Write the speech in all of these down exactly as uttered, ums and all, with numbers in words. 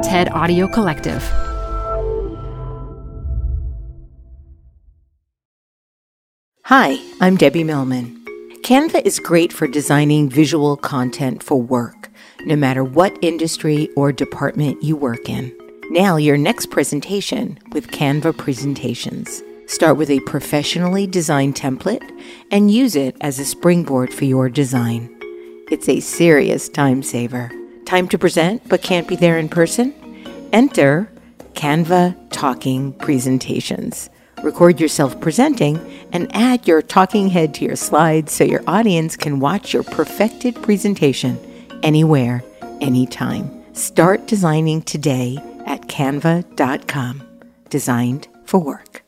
TED Audio Collective. Hi, I'm Debbie Millman. Canva is great for designing visual content for work, no matter what industry or department you work in. Nail your next presentation with Canva Presentations. Start with a professionally designed template and use it as a springboard for your design. It's a serious time saver. Time to present but can't be there in person? Enter Canva Talking Presentations. Record yourself presenting and add your talking head to your slides so your audience can watch your perfected presentation anywhere, anytime. Start designing today at canva dot com. Designed for work.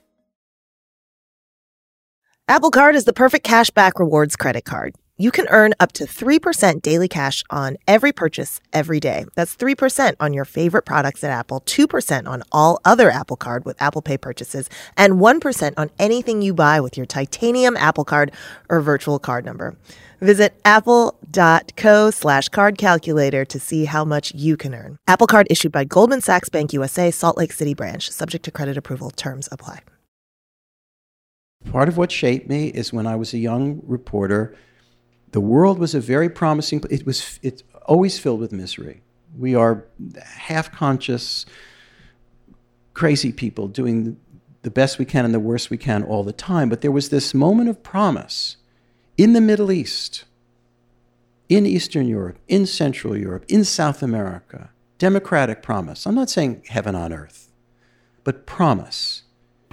Apple Card is the perfect cashback rewards credit card. You can earn up to three percent daily cash on every purchase every day. That's three percent on your favorite products at Apple, two percent on all other Apple Card with Apple Pay purchases, and one percent on anything you buy with your titanium Apple Card or virtual card number. Visit apple.co slash card calculator to see how much you can earn. Apple Card issued by Goldman Sachs Bank U S A, Salt Lake City branch. Subject to credit approval. Terms apply. Part of what shaped me is when I was a young reporter, the world was a very promising, it was it's always filled with misery. We are half-conscious, crazy people doing the best we can and the worst we can all the time. But there was this moment of promise in the Middle East, in Eastern Europe, in Central Europe, in South America, democratic promise. I'm not saying heaven on earth, but promise.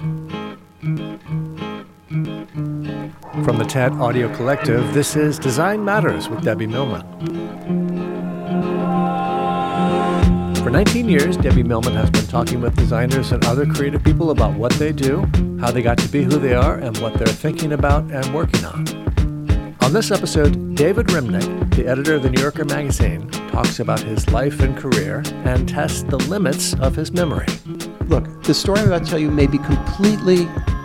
From the TED Audio Collective, this is Design Matters with Debbie Millman. For nineteen years, Debbie Millman has been talking with designers and other creative people about what they do, how they got to be who they are, and what they're thinking about and working on. On this episode, David Remnick, the editor of The New Yorker magazine, talks about his life and career and tests the limits of his memory. Look, the story I'm about to tell you may be completely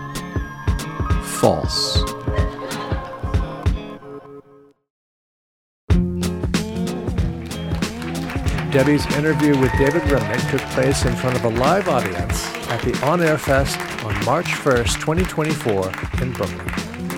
false. Debbie's interview with David Remnick took place in front of a live audience at the On Air Fest on March first, twenty twenty-four in Brooklyn.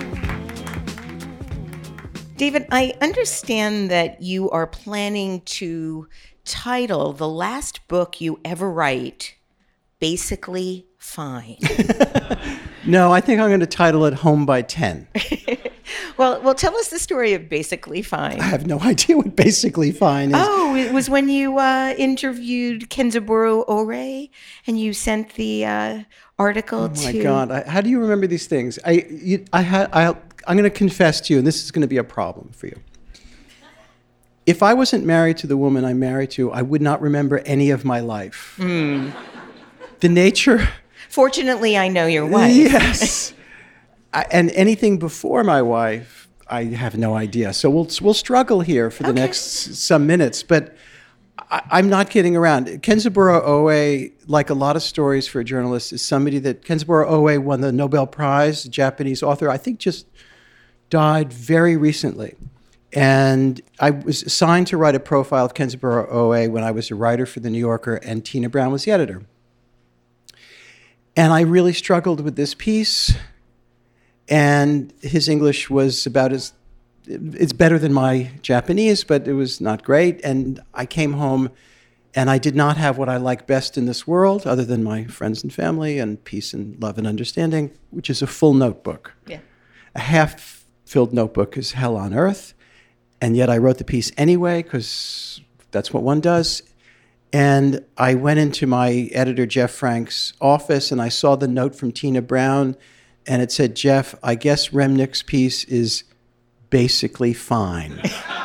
David, I understand that you are planning to title the last book you ever write, Basically Fine. No, I think I'm going to title it Home by ten. Well, well, tell us the story of Basically Fine. I have no idea what Basically Fine is. Oh, it was when you uh, interviewed Kenzaburo Ore and you sent the uh, article oh to... Oh, my God. I, how do you remember these things? I, you, I ha, I, I'm going to confess to you, and this is going to be a problem for you. If I wasn't married to the woman I'm married to, I would not remember any of my life. Mm. The nature... Fortunately, I know your wife. Yes. I, and anything before my wife, I have no idea. So we'll we'll struggle here for the okay. next some minutes. But I, I'm not kidding around. Kenzaburo Oe, like a lot of stories for a journalist, is somebody that Kenzaburo Oe won the Nobel Prize, a Japanese author, I think just died very recently. And I was assigned to write a profile of Kenzaburo Oe when I was a writer for The New Yorker, and Tina Brown was the editor. And I really struggled with this piece, and his English was about as, it's better than my Japanese, but it was not great. And I came home, and I did not have what I like best in this world, other than my friends and family and peace and love and understanding, which is a full notebook. Yeah. A half-filled notebook is hell on earth, and yet I wrote the piece anyway, because that's what one does. And I went into my editor, Jeff Frank's office, and I saw the note from Tina Brown, and it said, Jeff, I guess Remnick's piece is basically fine.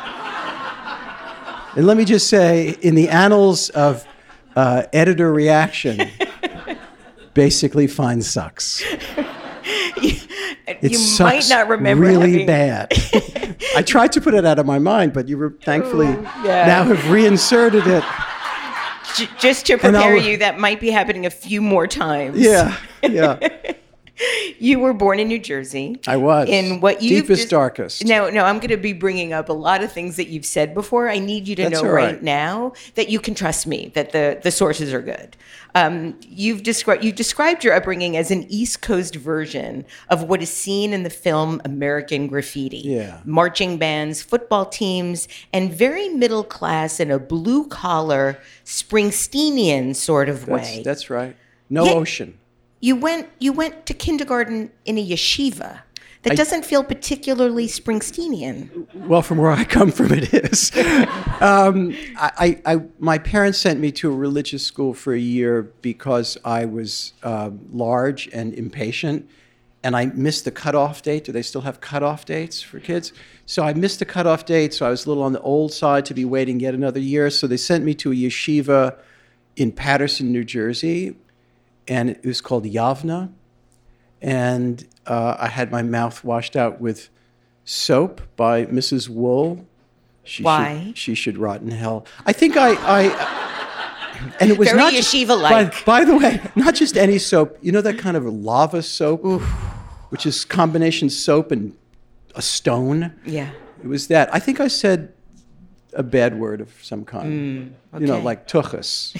And let me just say, in the annals of uh, editor reaction, basically fine sucks. you it you sucks might not remember really having... bad. I tried to put it out of my mind, but you were thankfully Ooh, yeah. now have reinserted it. J- just to prepare you, that might be happening a few more times. Yeah, yeah. You were born in New Jersey. I was. In what you deepest, darkest. No, no, I'm going to be bringing up a lot of things that you've said before. I need you to That's know all right. right now that you can trust me, that the, the sources are good. Um, you've described you described your upbringing as an East Coast version of what is seen in the film American Graffiti. Yeah. Marching bands, football teams, and very middle class in a blue collar Springsteenian sort of That's, way. that's right. No Yeah. ocean. You went you went to kindergarten in a yeshiva. That I- doesn't feel particularly Springsteenian. Well, from where I come from, it is. um, I, I, I, my parents sent me to a religious school for a year because I was uh, large and impatient, and I missed the cutoff date. Do they still have cutoff dates for kids? So I missed the cutoff date, so I was a little on the old side to be waiting yet another year. So they sent me to a yeshiva in Paterson, New Jersey, and it was called Yavna. And uh, I had my mouth washed out with soap by Missus Wool. She Why? Should, she should rot in hell. I think I, I and it was Very not just- yeshiva-like. By, by the way, not just any soap. You know that kind of lava soap, which is combination soap and a stone. Yeah. It was that. I think I said a bad word of some kind. You know, okay. like tuchus.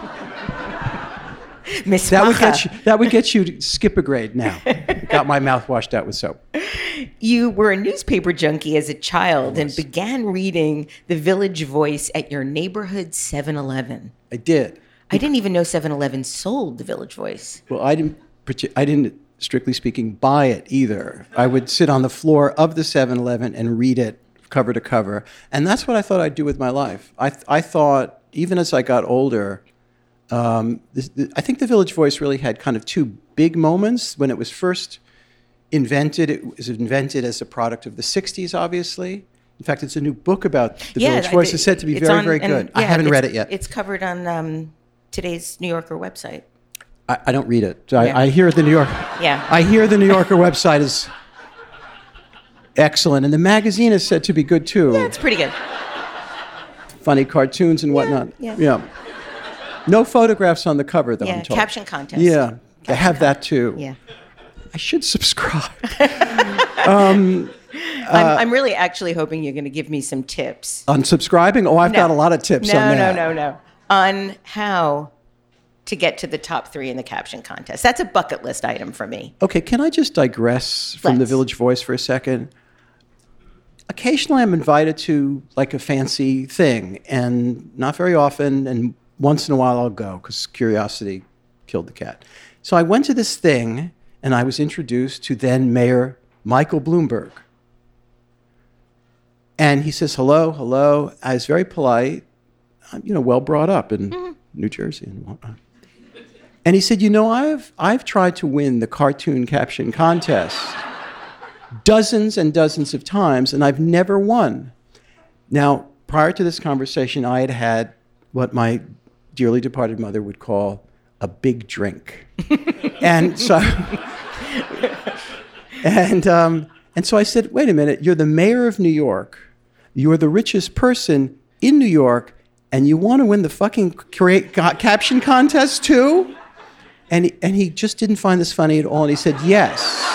Miss That would Macha. get you. That would get you to skip a grade now. Got my mouth washed out with soap. You were a newspaper junkie as a child and began reading The Village Voice at your neighborhood seven eleven. I did. I didn't even know seven eleven sold The Village Voice. Well, I didn't. partic- I didn't, strictly speaking, buy it either. I would sit on the floor of the seven eleven and read it cover to cover, and that's what I thought I'd do with my life. I th- I thought even as I got older. Um, this, the, I think the Village Voice really had kind of two big moments. When it was first invented, it was invented as a product of the sixties, obviously. In fact, it's a new book about the Village I- Voice. It's said to be it's very, on- very and, good. I yeah, haven't it's- read it yet. It's covered on um, today's New Yorker website. I, I don't read it. I, Yeah. I hear the New York. Yeah. I hear the New Yorker website is excellent, and the magazine is said to be good too. Yeah, it's pretty good. Funny cartoons and whatnot. yeah. No photographs on the cover, though. Yeah, I'm told. caption contest. Yeah, they have that too. Yeah. I should subscribe. I'm, I'm really actually hoping you're going to give me some tips. On subscribing? Oh, I've No. got a lot of tips no, on No, that. no, no, no. On how to get to the top three in the caption contest. That's a bucket list item for me. Okay, can I just digress from the Let's. Village Voice for a second? Occasionally I'm invited to like a fancy thing, and not very often, and once in a while I'll go because curiosity killed the cat. So I went to this thing, and I was introduced to then Mayor Michael Bloomberg. And he says, hello, hello. I was very polite, I'm, you know, well brought up in Mm-hmm. New Jersey and whatnot. And he said, you know, I've, I've tried to win the cartoon caption contest dozens and dozens of times, and I've never won. Now, prior to this conversation, I had had what my dearly departed mother would call a big drink. and so and um, and so I said, wait a minute, you're the mayor of New York. You're the richest person in New York, and you want to win the fucking create, ca- caption contest too? And he, and he just didn't find this funny at all, and he said, yes.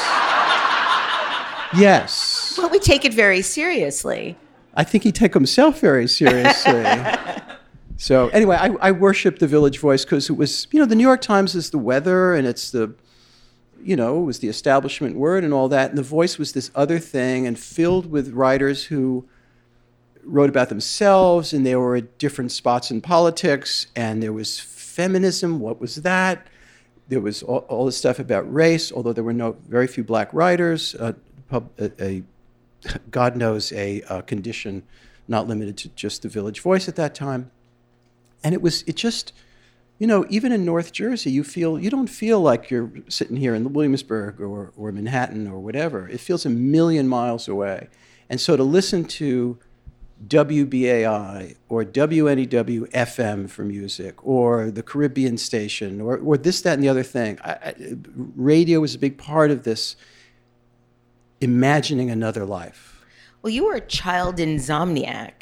Yes. Well, we take it very seriously. I think he took himself very seriously. So anyway, I, I worship the Village Voice because it was, you know, the New York Times is the weather, and it's the, you know, it was the establishment word and all that. And the Voice was this other thing, and filled with writers who wrote about themselves, and they were at different spots in politics. And there was feminism. What was that? There was all, all this stuff about race, although there were no very few black writers. Uh, pub, a, a God knows a, a condition not limited to just the Village Voice at that time. And it was, it just, you know, even in North Jersey, you feel, you don't feel like you're sitting here in Williamsburg or, or Manhattan or whatever. It feels a million miles away. And so to listen to W B A I or W N E W F M for music, or the Caribbean station, or, or this, that, and the other thing, I, I, radio was a big part of this imagining another life. Well, you were a child insomniac.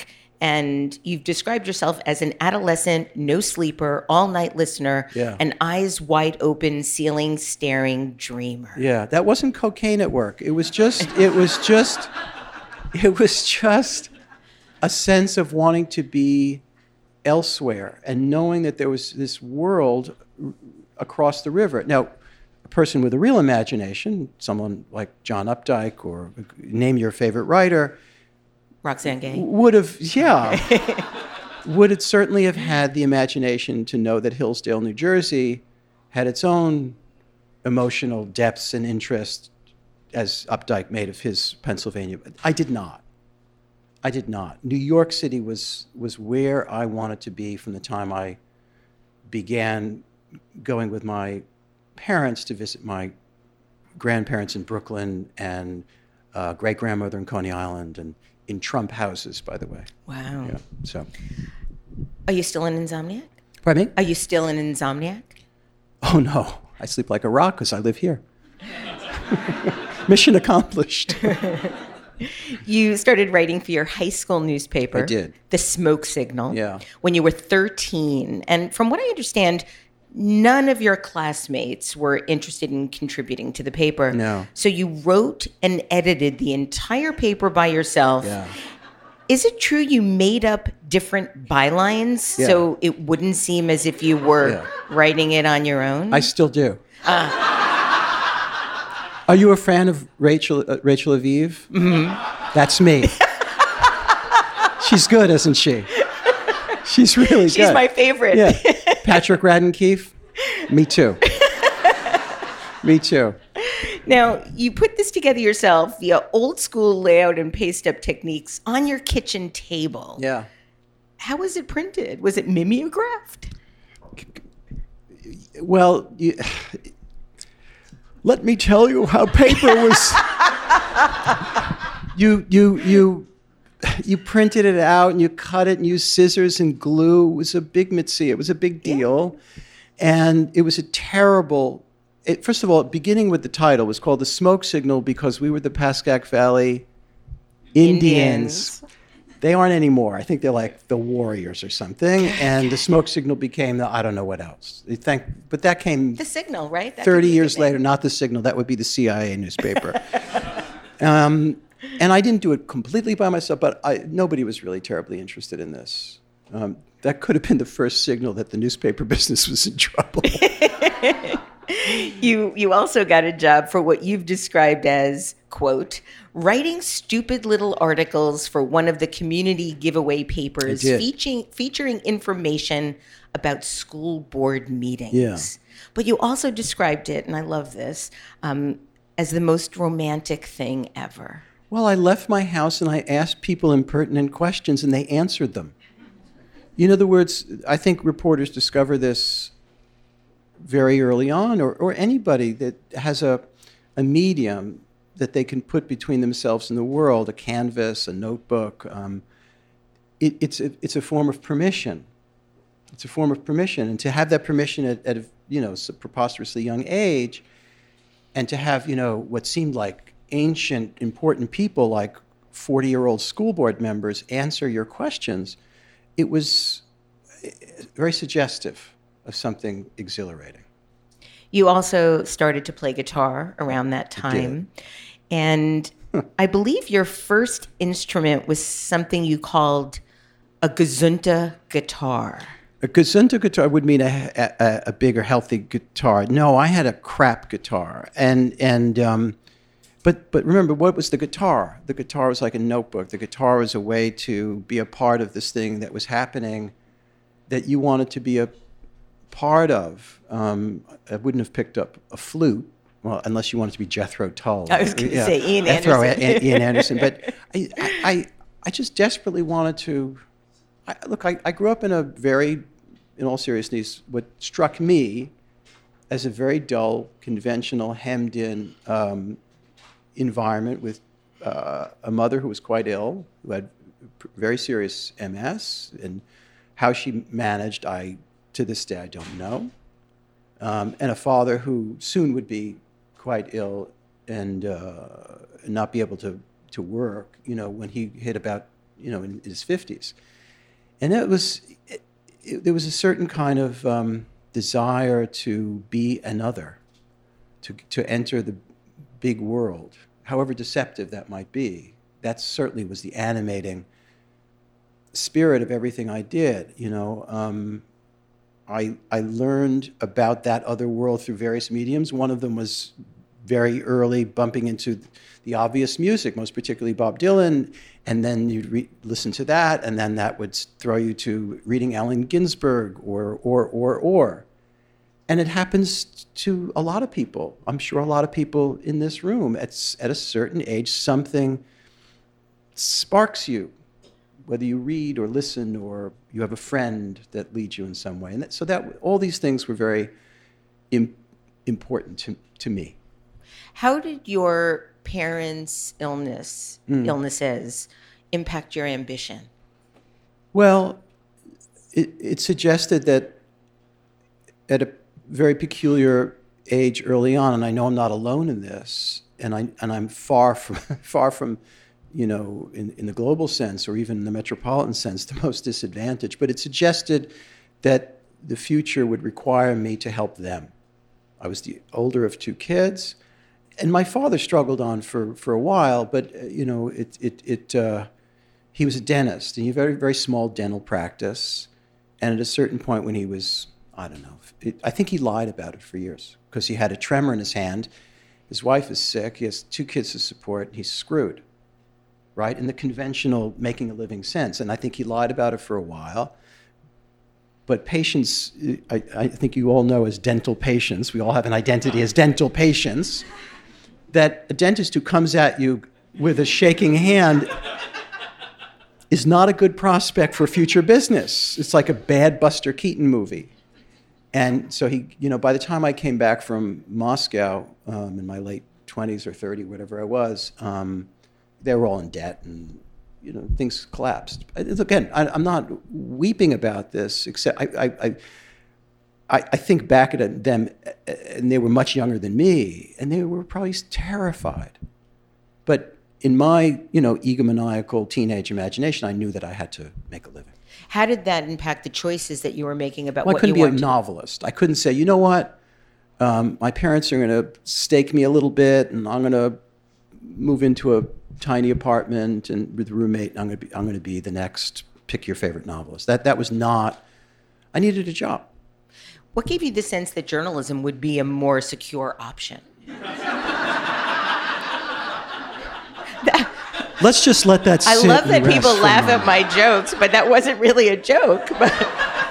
And you've described yourself as an adolescent, no sleeper, all night listener, Yeah. an eyes wide open, ceiling staring dreamer. Yeah, that wasn't cocaine at work. It was just, it was just, it was just a sense of wanting to be elsewhere and knowing that there was this world across the river. Now, a person with a real imagination, someone like John Updike or name your favorite writer, Roxane Gay. would have, yeah, would it certainly have had the imagination to know that Hillsdale, New Jersey had its own emotional depths and interest as Updike made of his Pennsylvania. I did not. I did not. New York City was was where I wanted to be from the time I began going with my parents to visit my grandparents in Brooklyn and uh, great-grandmother in Coney Island and in Trump houses, by the way. Wow. Yeah, so. Are you still an insomniac? Pardon me? Are you still an insomniac? Oh, no. I sleep like a rock because I live here. Mission accomplished. You started writing for your high school newspaper. I did. The Smoke Signal. Yeah. When you were thirteen. And from what I understand, none of your classmates were interested in contributing to the paper. No. So you wrote and edited the entire paper by yourself. Yeah. Is it true you made up different bylines Yeah. so it wouldn't seem as if you were Yeah. writing it on your own? I still do. Are you a fan of Rachel uh, Rachel Aviv? Mm-hmm. That's me. She's good, isn't she? She's really She's good. my favorite. Yeah. Patrick Radden Keefe? Me too. Me too. Now, you put this together yourself via old school layout and paste up techniques on your kitchen table. Yeah. How was it printed? Was it mimeographed? Well, you, let me tell you how paper was. you you you you printed it out and you cut it and used scissors and glue. It was a big mitzi. It was a big deal, yeah. And it was a terrible. It, first of all, beginning with the title, it was called The Smoke Signal because we were the Pascack Valley Indians. Indians. They aren't anymore. I think they're like the Warriors or something. And the Smoke Signal became the, I don't know what else. You think, but that came The Signal, right? That thirty could be a years good name. later, not the Signal. That would be the C I A newspaper. um, and I didn't do it completely by myself, but I, nobody was really terribly interested in this. Um, that could have been the first signal that the newspaper business was in trouble. You you also got a job for what you've described as, quote, writing stupid little articles for one of the community giveaway papers did. featuring featuring information about school board meetings. Yeah. But you also described it, and I love this, um, as the most romantic thing ever. Well, I left my house and I asked people impertinent questions and they answered them. In other words, I think reporters discover this very early on, or, or anybody that has a, a medium that they can put between themselves and the world, a canvas, a notebook. Um, it, it's, a, it's a form of permission. It's a form of permission. And to have that permission at, at a you know, a preposterously young age, and to have, you know, what seemed like ancient, important people like forty-year-old school board members answer your questions, it was very suggestive of something exhilarating. You also started to play guitar around that time. And I believe your first instrument was something you called a Gesundta guitar. A Gesundta guitar would mean a, a, a bigger, healthy guitar. No, I had a crap guitar. And, and um, but, but remember, what was the guitar? The guitar was like a notebook. The guitar was a way to be a part of this thing that was happening that you wanted to be a part of. Um, I wouldn't have picked up a flute, well, unless you wanted to be Jethro Tull. I was going to Yeah. say Ian Jethro, Anderson. A- Ian Anderson. But I, I, I just desperately wanted to. I, look, I, I grew up in a very, in all seriousness, what struck me as a very dull, conventional, hemmed-in um, environment with uh, a mother who was quite ill, who had very serious M S, and how she managed, I to this day I don't know, um, and a father who soon would be quite ill and uh, not be able to to work, you know, when he hit about, you know, in his fifties. And it was, it, it, there was a certain kind of um, desire to be another, to to enter the big world, however deceptive that might be. That certainly was the animating spirit of everything I did. You know, um, I I learned about that other world through various mediums. One of them was very early bumping into the obvious music, most particularly Bob Dylan, and then you'd re- listen to that, and then that would throw you to reading Allen Ginsberg or, or, or, or. And it happens to a lot of people. I'm sure a lot of people in this room, at, at a certain age, something sparks you, whether you read or listen or you have a friend that leads you in some way. And that, so that all these things were very im- important to, to me. How did your parents' illness, mm. illnesses impact your ambition? Well, it, it suggested that at a very peculiar age early on, and I know I'm not alone in this, and I and I'm far from far from, you know, in, in the global sense or even in the metropolitan sense, the most disadvantaged. But it suggested that the future would require me to help them. I was the older of two kids. And my father struggled on for, for a while, but uh, you know, it it it uh, he was a dentist, and he had a very very small dental practice. And at a certain point, when he was, I don't know, it, I think he lied about it for years because he had a tremor in his hand. His wife is sick. He has two kids to support. He's screwed, right? In the conventional making a living sense. And I think he lied about it for a while. But patients, I, I think you all know as dental patients. We all have an identity as dental patients. That a dentist who comes at you with a shaking hand is not a good prospect for future business. It's like a bad Buster Keaton movie. And so he, you know, by the time I came back from Moscow um, in my late twenties or thirty, whatever I was, um, they were all in debt and, you know, things collapsed. Again, I, I'm not weeping about this, except I, I, I I, I think back at them, and they were much younger than me, and they were probably terrified. But in my, you know, egomaniacal teenage imagination, I knew that I had to make a living. How did that impact the choices that you were making about well, what I couldn't you be a wanted? novelist. I couldn't say, you know what, um, my parents are going to stake me a little bit, and I'm going to move into a tiny apartment and with a roommate, and I'm going to be, I'm going to be the next pick your favorite novelist. That that was not. I needed a job. What gave you the sense that journalism would be a more secure option? Let's just let that sit. I love that and people rest laugh at my jokes, but that wasn't really a joke. But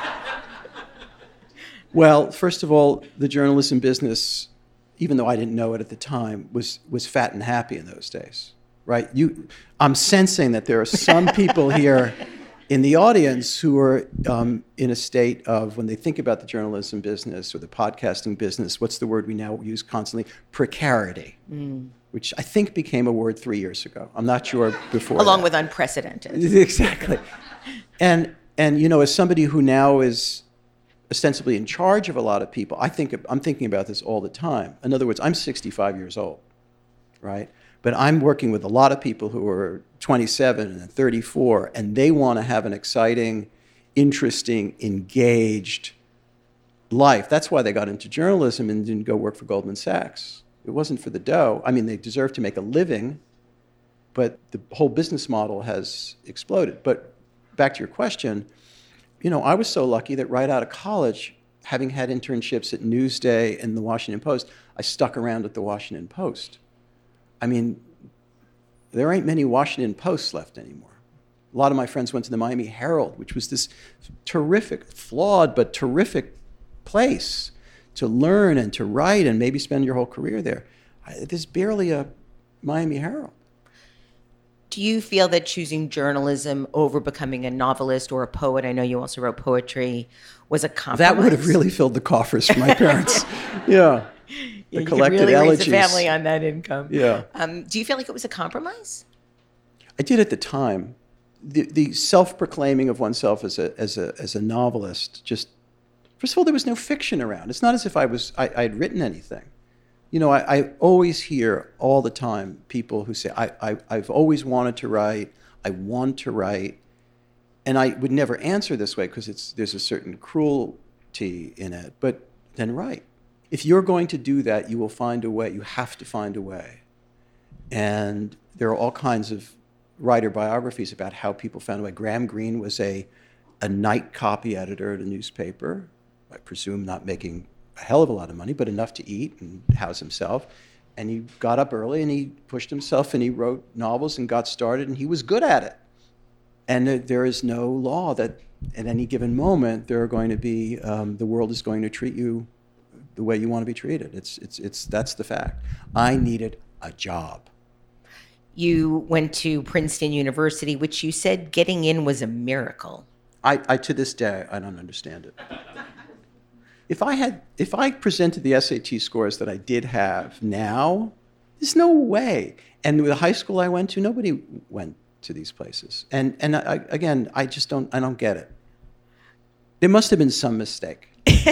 well, first of all, the journalism business, even though I didn't know it at the time, was was fat and happy in those days, right? You, I'm sensing that there are some people here in the audience who are um, in a state of, when they think about the journalism business or the podcasting business, what's the word we now use constantly? Precarity, mm. which I think became a word three years ago. I'm not sure before Along that. with unprecedented. Exactly. And, and, you know, as somebody who now is ostensibly in charge of a lot of people, I think, I'm thinking about this all the time. In other words, I'm sixty-five years old, right? But I'm working with a lot of people who are twenty-seven and thirty-four, and they want to have an exciting, interesting, engaged life. That's why they got into journalism and didn't go work for Goldman Sachs. It wasn't for the dough. I mean, they deserve to make a living, but the whole business model has exploded. But back to your question, you know, I was so lucky that right out of college, having had internships at Newsday and the Washington Post, I stuck around at the Washington Post. I mean, there ain't many Washington Posts left anymore. A lot of my friends went to the Miami Herald, which was this terrific, flawed, but terrific place to learn and to write and maybe spend your whole career there. I, there's barely a Miami Herald. Do you feel that choosing journalism over becoming a novelist or a poet, I know you also wrote poetry, was a compromise? That would have really filled the coffers for my parents. Yeah. Yeah, the you collected could really elegies. raise a family on that income. Yeah. Um, do you feel like it was a compromise? I did at the time. The, the self-proclaiming of oneself as a as a as a novelist, just first of all, there was no fiction around. It's not as if I was I, I had written anything. You know, I, I always hear all the time people who say, I, I I've always wanted to write. I want to write. and I would never answer this way because it's there's a certain cruelty in it, but then right. If you're going to do that, you will find a way. You have to find a way. And there are all kinds of writer biographies about how people found a way. Graham Greene was a, a night copy editor at a newspaper, I presume not making a hell of a lot of money, but enough to eat and house himself. And he got up early and he pushed himself and he wrote novels and got started, and he was good at it. And there is no law that at any given moment there are going to be, um, the world is going to treat you the way you want to be treated. It's, it's, it's, that's the fact. I needed a job. You went to Princeton University, which you said getting in was a miracle. I, I to this day, I don't understand it. If I had, if I presented the S A T scores that I did have now, there's no way. And with the high school I went to, nobody went to these places. And and I, again, I just don't, I don't get it. There must have been some mistake.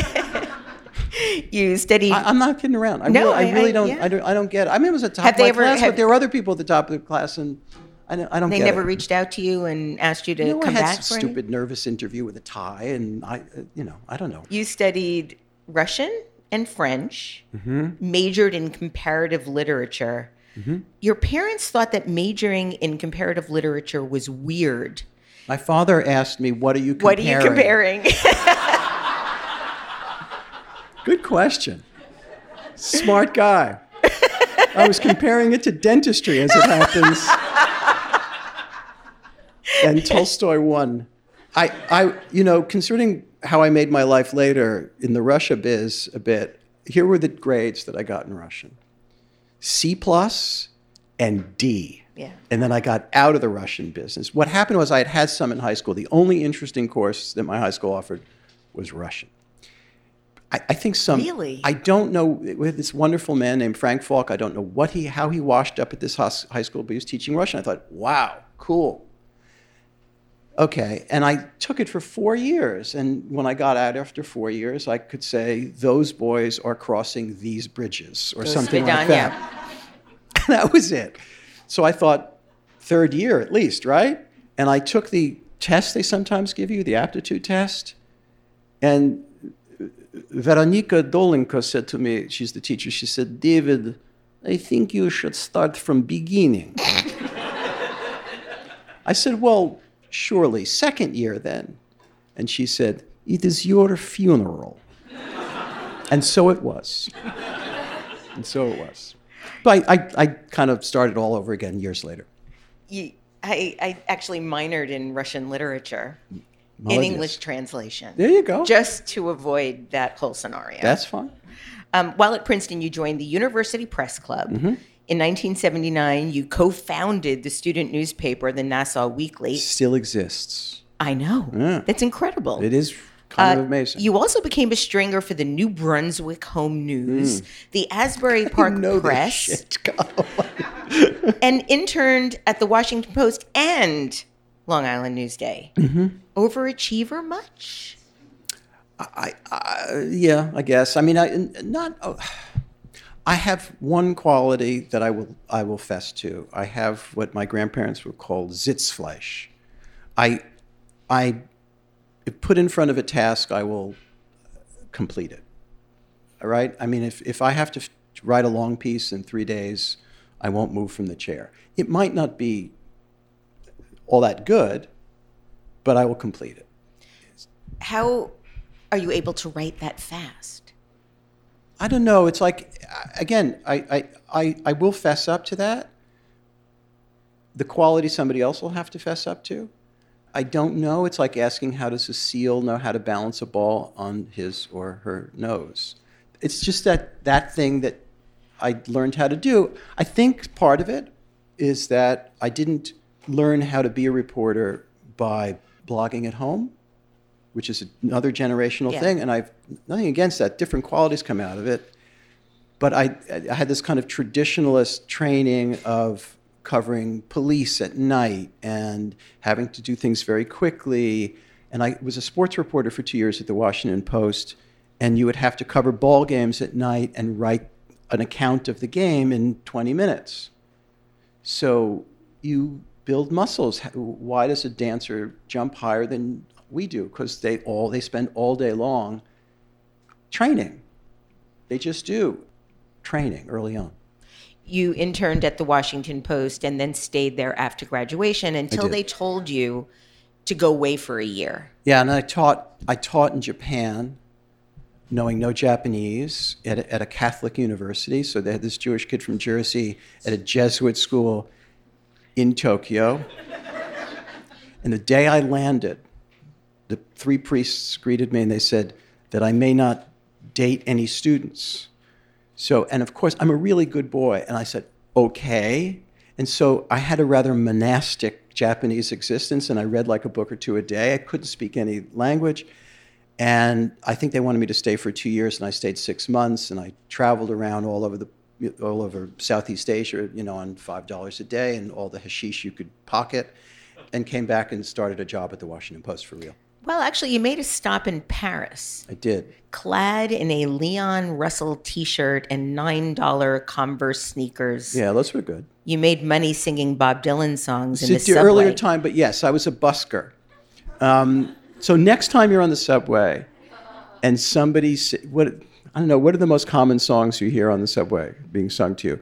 You studied. I, I'm not kidding around. I No, really, I I- really I- don't, yeah. I don't. I don't get it. I mean, it was a top Have of they my ever- class, have- but there were other people at the top of the class, and I don't. I don't They get never it. reached out to you and asked you to You know, I come had back some for any- stupid, nervous interview with a tie, and I, uh, you know, I don't know. You studied Russian and French, Mm-hmm. majored in comparative literature. Mm-hmm. Your parents thought that majoring in comparative literature was weird. My father asked me, "What are you What comparing?" are you comparing? Good question. Smart guy. I was comparing it to dentistry, as it happens. And Tolstoy won. I, I, you know, considering how I made my life later in the Russia biz a bit, here were the grades that I got in Russian. C plus and D. Yeah. And then I got out of the Russian business. What happened was I had had some in high school. The only interesting course that my high school offered was Russian. I, I think some. Really? I don't know. We had this wonderful man named Frank Falk. I don't know what he, how he washed up at this hos- high school, but he was teaching Russian. I thought, wow, cool. Okay, and I took it for four years. And when I got out after four years, I could say, those boys are crossing these bridges, or Those something like Svidanya. that. That was it. So I thought, third year at least, right? And I took the test they sometimes give you, the aptitude test. And Veronika Dolenko said to me, she's the teacher, she said, David, I think you should start from beginning. I said, well, surely, second year then. And she said, it is your funeral. And so it was. And so it was. But I, I, I kind of started all over again years later. You, I, I actually minored in Russian literature, in Молодец. English translation. There you go. Just to avoid that whole scenario. That's fine. Um, while at Princeton, you joined the University Press Club. Mm-hmm. In nineteen seventy-nine, you co-founded the student newspaper, the Nassau Weekly. Still exists. I know. Yeah. That's incredible. It is kind Uh, of amazing. You also became a stringer for the New Brunswick Home News, the Asbury Park Mm. know this Press, shit. and interned at the Washington Post and Long Island Newsday. Mm-hmm. Overachiever much? I, I, yeah, I guess. I mean, I not. Oh, I have one quality that I will I will fess to. I have what my grandparents would call Sitzfleisch. I I if put in front of a task, I will complete it. All right. I mean, if if I have to f- write a long piece in three days, I won't move from the chair. It might not be all that good, but I will complete it. How are you able to write that fast? I don't know. It's like, again, I, I, I, I will fess up to that. The quality somebody else will have to fess up to. I don't know. It's like asking how does a seal know how to balance a ball on his or her nose. It's just that, that thing that I learned how to do. I think part of it is that I didn't learn how to be a reporter by blogging at home, which is another generational Yeah. thing, and I've nothing against that. Different qualities come out of it. But I, I had this kind of traditionalist training of covering police at night and having to do things very quickly. And I was a sports reporter for two years at the Washington Post, and you would have to cover ball games at night and write an account of the game in twenty minutes. So you build muscles. Why does a dancer jump higher than we do? Because they all they spend all day long training. They just do training early on. You interned at the Washington Post and then stayed there after graduation until they told you to go away for a year. Yeah, and I taught I taught in Japan, knowing no Japanese, at a, at a Catholic university. So they had this Jewish kid from Jersey at a Jesuit school in Tokyo. And the day I landed, the three priests greeted me and they said that I may not date any students. So, and of course, I'm a really good boy. And I said, okay. And so I had a rather monastic Japanese existence, and I read like a book or two a day. I couldn't speak any language. And I think they wanted me to stay for two years, and I stayed six months, and I traveled around all over the all over Southeast Asia, you know, on five dollars a day and all the hashish you could pocket, and came back and started a job at the Washington Post for real. Well, actually, you made a stop in Paris. I did. Clad in a Leon Russell T-shirt and nine dollar Converse sneakers. Yeah, those were good. You made money singing Bob Dylan songs in It's the the subway. earlier time, but yes, I was a busker. Um, so next time you're on the subway and somebody, what I don't know, what are the most common songs you hear on the subway being sung to you?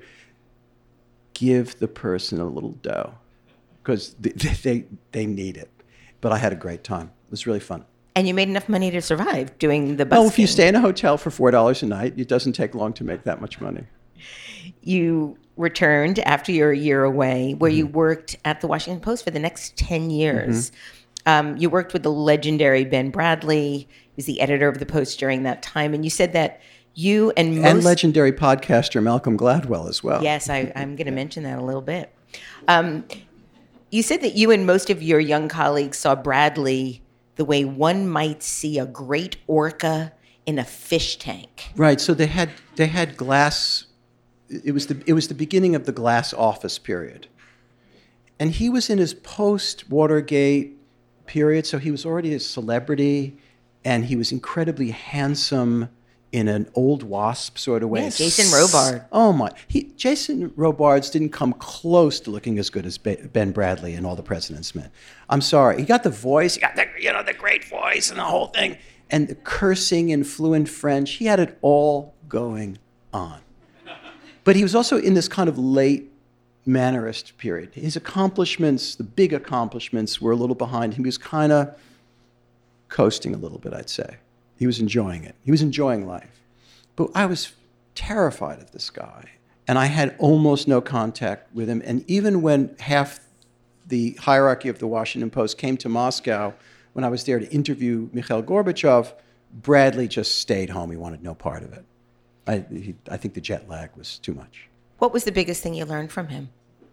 Give the person a little dough, because they, they, they need it. But I had a great time. It was really fun. And you made enough money to survive doing the busking. Oh, if you stay in a hotel for four dollars a night, it doesn't take long to make that much money. You returned after your year away, where mm-hmm. you worked at the Washington Post for the next ten years. Mm-hmm. Um, you worked with the legendary Ben Bradlee. He was the editor of the Post during that time. And you said that you and most... And legendary podcaster Malcolm Gladwell as well. Yes, I, I'm going to mention that a little bit. Um, you said that you and most of your young colleagues saw Bradlee the way one might see a great orca in a fish tank. Right. So they had they had glass. It was the it was the beginning of the glass office period, and he was in his post Watergate period. So he was already a celebrity, and he was incredibly handsome in an old WASP sort of way. Yeah, Jason Robards. Oh my! He, Jason Robards didn't come close to looking as good as Ben Bradlee in All the President's Men. I'm sorry. He got the voice. He got the you know the great voice and the whole thing, and the cursing in fluent French. He had it all going on. But he was also in this kind of late mannerist period. His accomplishments, the big accomplishments, were a little behind him. He was kind of coasting a little bit, I'd say. He was enjoying it. He was enjoying life. But I was terrified of this guy. And I had almost no contact with him. And even when half the hierarchy of the Washington Post came to Moscow, when I was there to interview Mikhail Gorbachev, Bradlee just stayed home. He wanted no part of it. I, he, I think the jet lag was too much. What was the biggest thing you learned from him?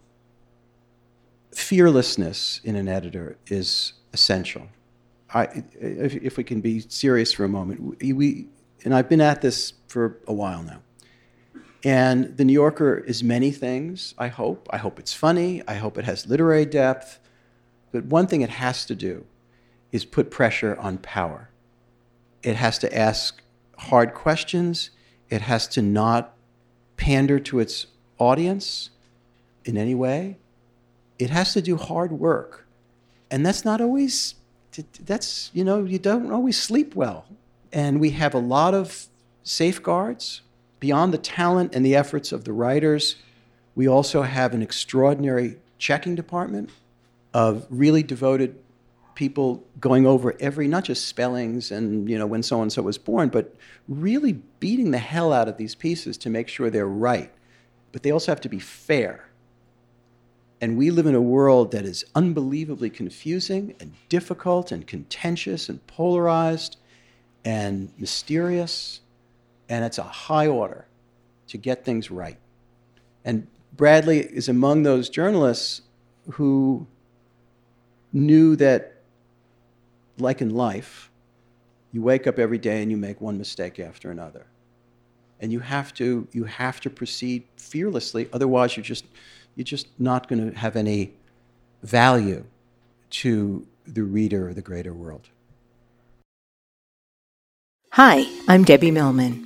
Fearlessness in an editor is essential. I, if, if we can be serious for a moment, we, we, and I've been at this for a while now, and The New Yorker is many things, I hope. I hope it's funny. I hope it has literary depth. But one thing it has to do is put pressure on power. It has to ask hard questions. It has to not pander to its audience in any way. It has to do hard work. And that's not always... That's, you know, you don't always sleep well. And we have a lot of safeguards. Beyond the talent and the efforts of the writers, we also have an extraordinary checking department of really devoted people going over every, not just spellings and, you know, when so-and-so was born, but really beating the hell out of these pieces to make sure they're right. But they also have to be fair. And we live in a world that is unbelievably confusing and difficult and contentious and polarized and mysterious. And it's a high order to get things right. And Bradlee is among those journalists who knew that, like in life, you wake up every day and you make one mistake after another. And you have to, you have to proceed fearlessly, otherwise you're just... you're just not going to have any value to the reader or the greater world. Hi, I'm Debbie Millman.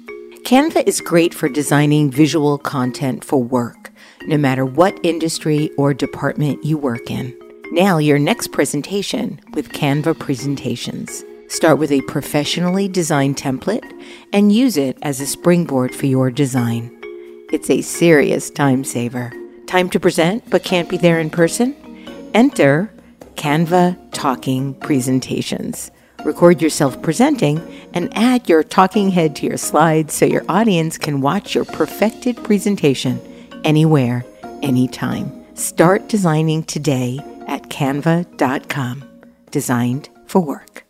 Canva is great for designing visual content for work, no matter what industry or department you work in. Now, your next presentation with Canva Presentations. Start with a professionally designed template and use it as a springboard for your design. It's a serious time saver. Time to present but can't be there in person? Enter Canva Talking Presentations. Record yourself presenting and add your talking head to your slides so your audience can watch your perfected presentation anywhere, anytime. Start designing today at canva dot com. Designed for work.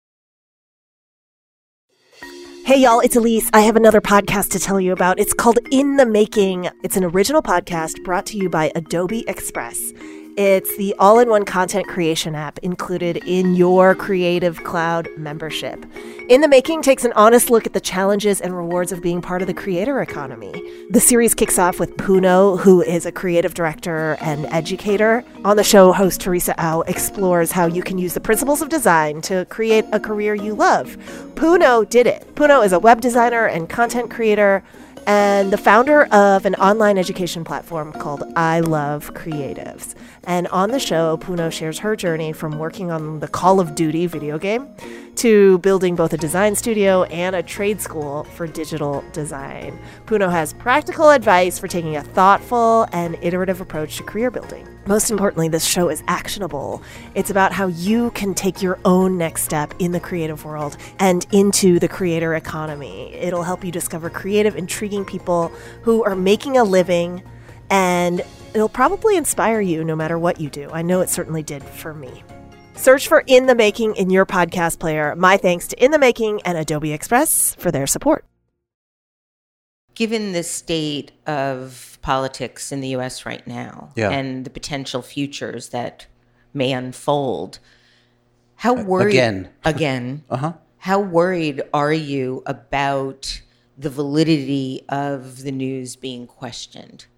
Hey y'all, it's Elise. I have another podcast to tell you about. It's called In the Making. It's an original podcast brought to you by Adobe Express. It's the all-in-one content creation app included in your Creative Cloud membership. In the Making takes an honest look at the challenges and rewards of being part of the creator economy. The series kicks off with Puno, who is a creative director and educator. On the show, host Teresa Au explores how you can use the principles of design to create a career you love. Puno did it. Puno is a web designer and content creator and the founder of an online education platform called I Love Creatives. And on the show, Puno shares her journey from working on the Call of Duty video game to building both a design studio and a trade school for digital design. Puno has practical advice for taking a thoughtful and iterative approach to career building. Most importantly, this show is actionable. It's about how you can take your own next step in the creative world and into the creator economy. It'll help you discover creative, intriguing people who are making a living, and it'll probably inspire you no matter what you do. I know it certainly did for me. Search for In the Making in your podcast player. My thanks to In the Making and Adobe Express for their support. Given the state of politics in the U S right now Yeah. and the potential futures that may unfold, how worried Again. again Uh-huh. how worried are you about the validity of the news being questioned?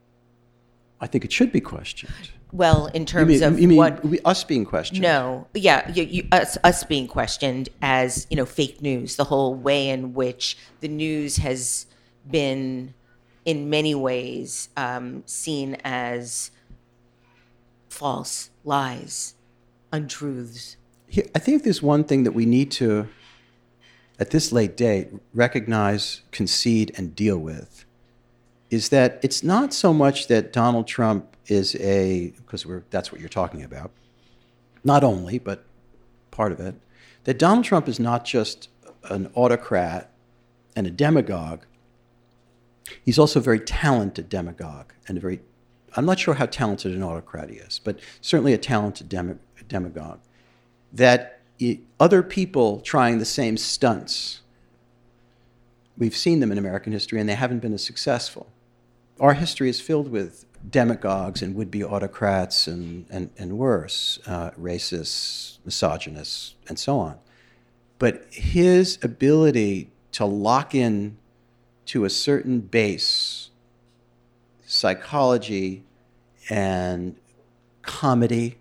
I think it should be questioned. Well, in You terms mean, of you mean what we- us being questioned? No, yeah, you, you, us, us being questioned as, you know, fake news, the whole way in which the news has been, in many ways, um, seen as false, lies, untruths. Here, I think there's one thing that we need to, at this late date, recognize, concede, and deal with, is that it's not so much that Donald Trump is a, because we're, that's what you're talking about, not only, but part of it, that Donald Trump is not just an autocrat and a demagogue. He's also a very talented demagogue and a very, I'm not sure how talented an autocrat he is, but certainly a talented dema- demagogue. That he, other people trying the same stunts, we've seen them in American history and they haven't been as successful. Our history is filled with demagogues and would-be autocrats and, and, and worse, uh, racists, misogynists, and so on. But his ability to lock in to a certain base, psychology and comedy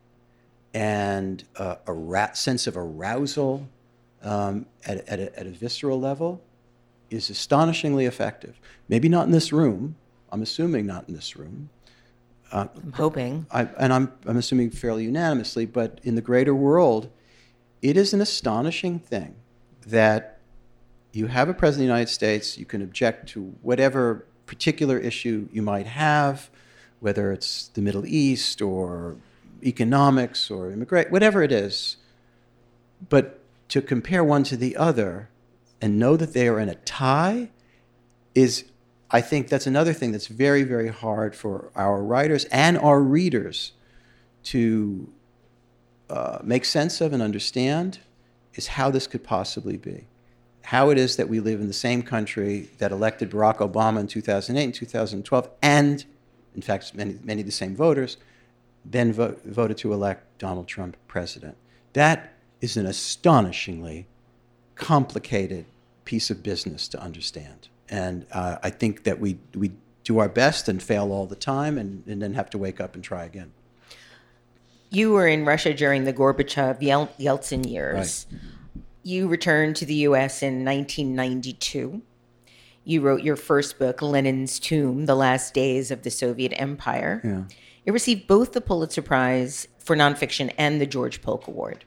and uh, a ra- sense of arousal um, at, at, a, at a visceral level is astonishingly effective. Maybe not in this room. I'm assuming not in this room. Uh, I'm hoping. I, and I'm, I'm assuming fairly unanimously, but in the greater world, it is an astonishing thing that you have a president of the United States, you can object to whatever particular issue you might have, whether it's the Middle East or economics or immigration, whatever it is, but to compare one to the other and know that they are in a tie is, I think that's another thing that's very, very hard for our writers and our readers to uh, make sense of and understand, is how this could possibly be. How it is that we live in the same country that elected Barack Obama in two thousand eight and two thousand twelve, and, in fact, many, many of the same voters, then vo- voted to elect Donald Trump president. That is an astonishingly complicated piece of business to understand. And uh, I think that we we do our best and fail all the time and, and then have to wake up and try again. You were in Russia during the Gorbachev Yel- Yeltsin years. Right. You returned to the U S in nineteen ninety-two. You wrote your first book, Lenin's Tomb, The Last Days of the Soviet Empire. Yeah. It received both the Pulitzer Prize for nonfiction and the George Polk Award.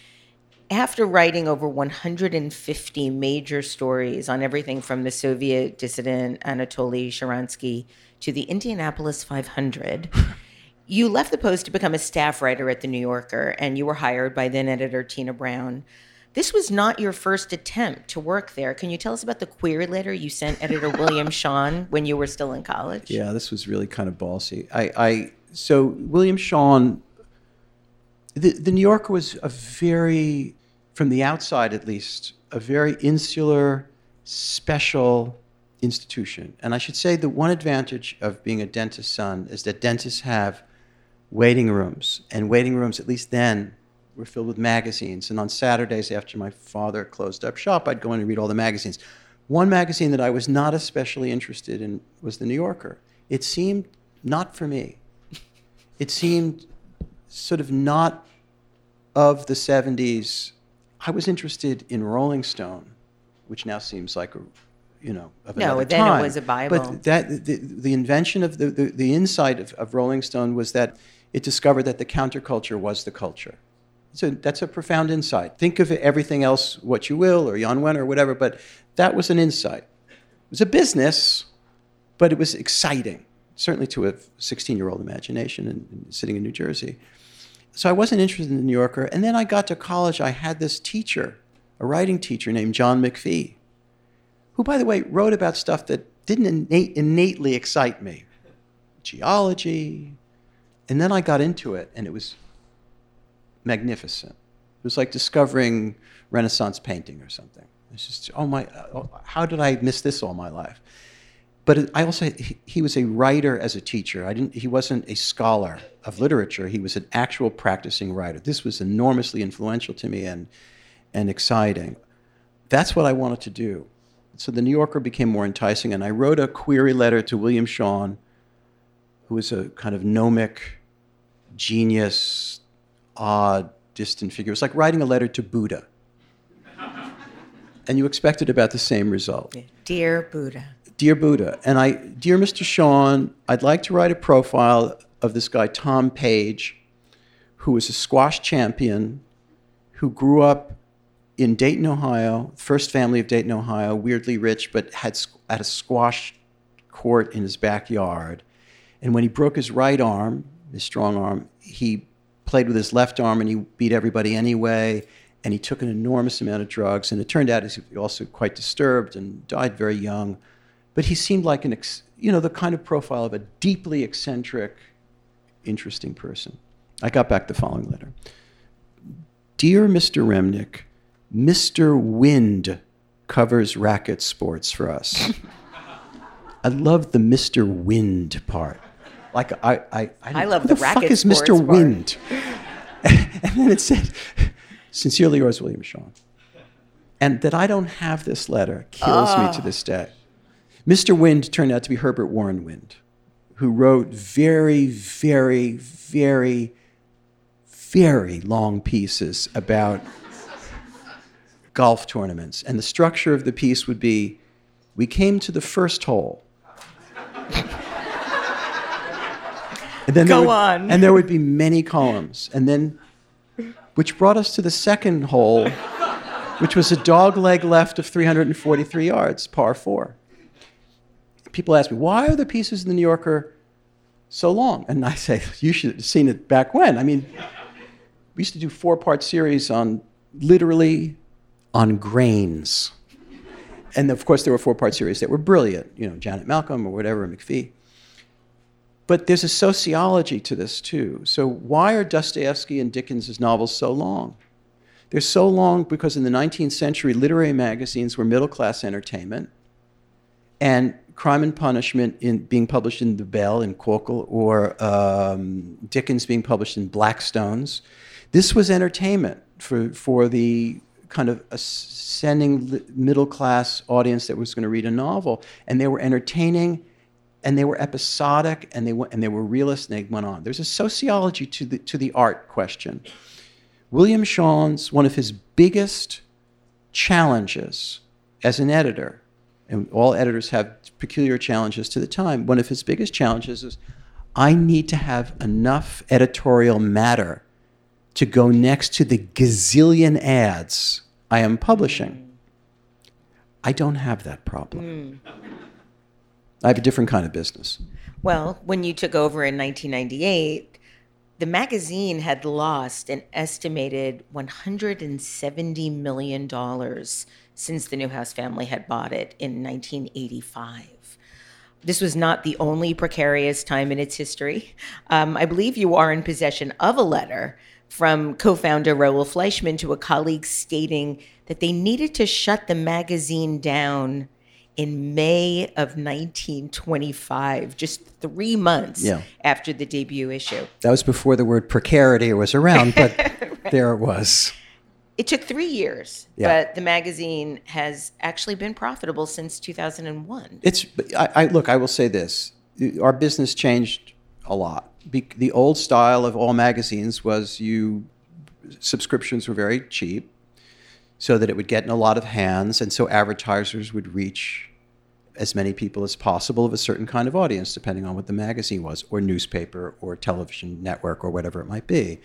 After writing over one hundred fifty major stories on everything from the Soviet dissident Anatoly Sharansky to the Indianapolis five hundred, you left the Post to become a staff writer at The New Yorker, and you were hired by then editor Tina Brown. This was not your first attempt to work there. Can you tell us about the query letter you sent editor William Shawn when you were still in college? Yeah, this was really kind of ballsy. I, I so William Shawn, the, the New Yorker was a very, from the outside at least, a very insular, special institution. And I should say the one advantage of being a dentist's son is that dentists have waiting rooms, and waiting rooms, at least then, were filled with magazines. And on Saturdays after my father closed up shop, I'd go in and read all the magazines. One magazine that I was not especially interested in was The New Yorker. It seemed not for me. It seemed sort of not of the seventies. I was interested in Rolling Stone, which now seems like a, you know, of no, another then time. It was a Bible. But that the, the invention of the, the, the insight of, of Rolling Stone was that it discovered that the counterculture was the culture. So that's a profound insight. Think of everything else what you will, or Jan Wenner, or whatever, but that was an insight. It was a business, but it was exciting, certainly to a sixteen-year-old imagination and, and sitting in New Jersey. So I wasn't interested in the New Yorker. And then I got to college, I had this teacher, a writing teacher named John McPhee, who, by the way, wrote about stuff that didn't innate, innately excite me. Geology. And then I got into it, and it was magnificent. It was like discovering Renaissance painting or something. It's just, oh my, oh, how did I miss this all my life? But I also, he, he was a writer as a teacher. I didn't, he wasn't a scholar of literature. He was an actual practicing writer. This was enormously influential to me and, and exciting. That's what I wanted to do. So the New Yorker became more enticing, and I wrote a query letter to William Shawn, who was a kind of gnomic, genius, odd, distant figure. It was like writing a letter to Buddha. And you expected about the same result. Dear Buddha. Dear Buddha. And I, dear Mister Shawn, I'd like to write a profile of this guy, Tom Page, who was a squash champion, who grew up in Dayton, Ohio, first family of Dayton, Ohio, weirdly rich, but had, had a squash court in his backyard. And when he broke his right arm, his strong arm, he played with his left arm, and he beat everybody anyway, and he took an enormous amount of drugs, and it turned out he was also quite disturbed and died very young. But he seemed like an, ex, you know, the kind of profile of a deeply eccentric, interesting person. I got back the following letter. Dear Mister Remnick, Mister Wind covers racket sports for us. I love the Mister Wind part. Like I, I, I, I love who the, the racket fuck is sports Mister part. Wind? And then it said, sincerely yours, William Shawn. And that I don't have this letter kills oh. me to this day. Mister Wind turned out to be Herbert Warren Wind, who wrote very, very, very, very long pieces about golf tournaments. And the structure of the piece would be, we came to the first hole. And then Go there would, on. And there would be many columns. And then, which brought us to the second hole, which was a dog leg left of three hundred forty-three yards, par four. People ask me, why are the pieces in the New Yorker so long? And I say, you should have seen it back when. I mean, we used to do four-part series on, literally, on grains. And of course, there were four-part series that were brilliant, you know, Janet Malcolm or whatever, McPhee. But there's a sociology to this, too. So why are Dostoevsky and Dickens' novels so long? They're so long because in the nineteenth century, literary magazines were middle-class entertainment, and Crime and Punishment in, being published in The Bell in Quokel, or um, Dickens being published in Blackstones. This was entertainment for, for the kind of ascending middle-class audience that was going to read a novel. And they were entertaining, and they were episodic, and they went, and they were realist, and they went on. There's a sociology to the to the art question. William Shawn's, one of his biggest challenges as an editor, and all editors have peculiar challenges to the time. One of his biggest challenges is, I need to have enough editorial matter to go next to the gazillion ads I am publishing. I don't have that problem. Mm. I have a different kind of business. Well, when you took over in nineteen ninety-eight, the magazine had lost an estimated one hundred seventy million dollars since the Newhouse family had bought it in nineteen eighty-five. This was not the only precarious time in its history. Um, I believe you are in possession of a letter from co-founder Raoul Fleischman to a colleague stating that they needed to shut the magazine down in May of nineteen twenty-five, just three months yeah. after the debut issue. That was before the word precarity was around, but right. There it was. It took three years, yeah. but the magazine has actually been profitable since two thousand one. It's I, I look, I will say this. Our business changed a lot. Be, the old style of all magazines was you subscriptions were very cheap so that it would get in a lot of hands, and so advertisers would reach as many people as possible of a certain kind of audience, depending on what the magazine was, or newspaper, or television network, or whatever it might be.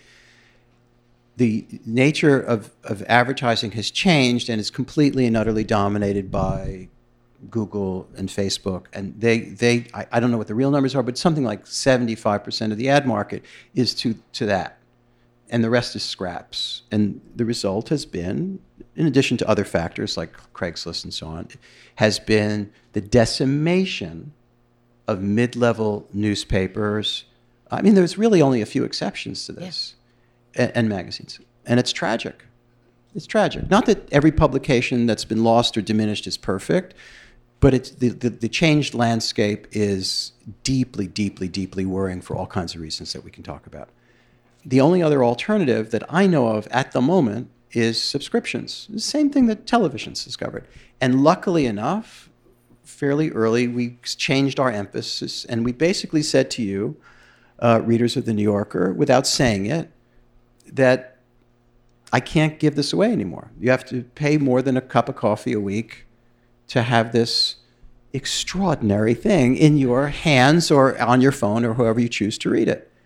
The nature of, of advertising has changed and is completely and utterly dominated by Google and Facebook. And they, they I, I don't know what the real numbers are, but something like seventy-five percent of the ad market is to, to that. And the rest is scraps. And the result has been, in addition to other factors like Craigslist and so on, has been the decimation of mid-level newspapers. I mean, there's really only a few exceptions to this. Yeah. And magazines. And it's tragic. It's tragic. Not that every publication that's been lost or diminished is perfect, but it's the, the, the changed landscape is deeply, deeply, deeply worrying for all kinds of reasons that we can talk about. The only other alternative that I know of at the moment is subscriptions. The same thing that television's discovered. And luckily enough, fairly early, we changed our emphasis, and we basically said to you, uh, readers of The New Yorker, without saying it, that I can't give this away anymore. You have to pay more than a cup of coffee a week to have this extraordinary thing in your hands or on your phone or however you choose to read it.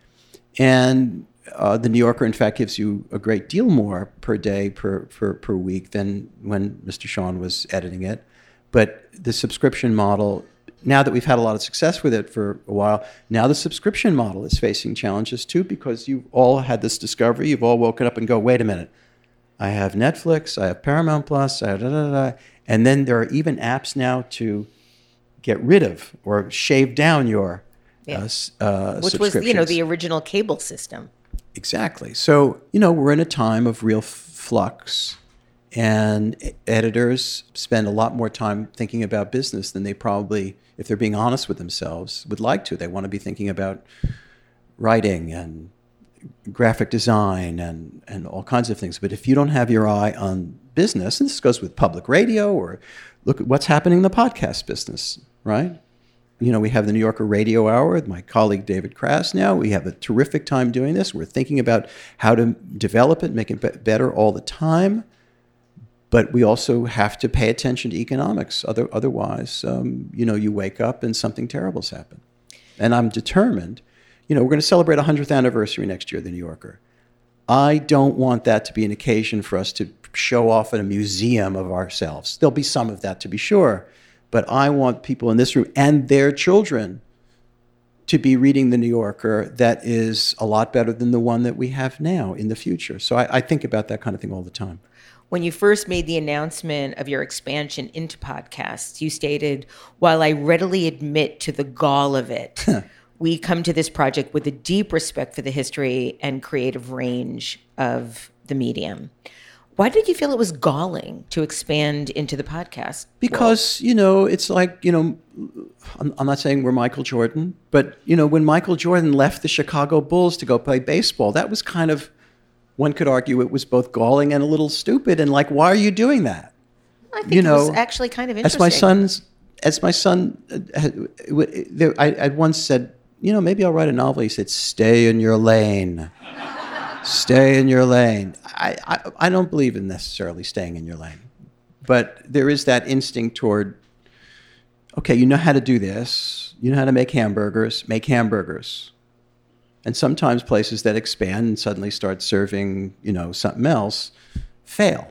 And uh, The New Yorker, in fact, gives you a great deal more per day, per, per, per week than when Mister Sean was editing it. But the subscription model, now that we've had a lot of success with it for a while, now the subscription model is facing challenges too, because you've all had this discovery. You've all woken up and go, wait a minute, I have Netflix, I have Paramount Plus, I have da, da, da. And then there are even apps now to get rid of or shave down your yeah. uh, uh, Which was, you know, the original cable system. Exactly. So, you know, we're in a time of real f- flux. And editors spend a lot more time thinking about business than they probably, if they're being honest with themselves, would like to. They want to be thinking about writing and graphic design and, and all kinds of things. But if you don't have your eye on business, and this goes with public radio, or look at what's happening in the podcast business, right? You know, we have the New Yorker Radio Hour with my colleague David Kras now. We have a terrific time doing this. We're thinking about how to develop it, make it be- better all the time. But we also have to pay attention to economics. Other, otherwise, um, you know, you wake up and something terrible's happened. And I'm determined. You know, we're going to celebrate a hundredth anniversary next year, The New Yorker. I don't want that to be an occasion for us to show off at a museum of ourselves. There'll be some of that, to be sure. But I want people in this room and their children to be reading The New Yorker that is a lot better than the one that we have now in the future. So I, I think about that kind of thing all the time. When you first made the announcement of your expansion into podcasts, you stated, while I readily admit to the gall of it, we come to this project with a deep respect for the history and creative range of the medium. Why did you feel it was galling to expand into the podcast Because, world? you know, it's like, you know, I'm, I'm not saying we're Michael Jordan, but, you know, when Michael Jordan left the Chicago Bulls to go play baseball, that was kind of, one could argue it was both galling and a little stupid. And like, why are you doing that? I think you know, it was actually kind of interesting. As my son's, as my son, uh, I, I once said, you know, maybe I'll write a novel. He said, stay in your lane. Stay in your lane. I, I, I don't believe in necessarily staying in your lane. But there is that instinct toward okay, you know how to do this. You know how to make hamburgers. Make hamburgers. And sometimes places that expand and suddenly start serving, you know, something else fail.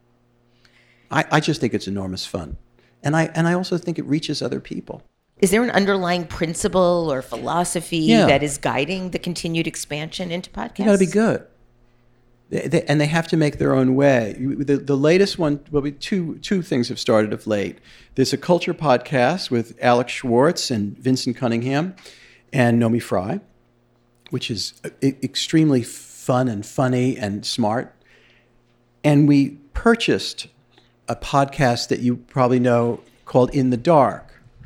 I, I just think it's enormous fun. And I and I also think it reaches other people. Is there an underlying principle or philosophy Yeah. that is guiding the continued expansion into podcasts? You got to be good. They, they, and they have to make their own way. You- The, the latest one, well, we- two, two things have started of late. There's a culture podcast with Alex Schwartz and Vincent Cunningham and Nomi Fry, which is e- extremely fun and funny and smart. And we purchased a podcast that you probably know called In the Dark.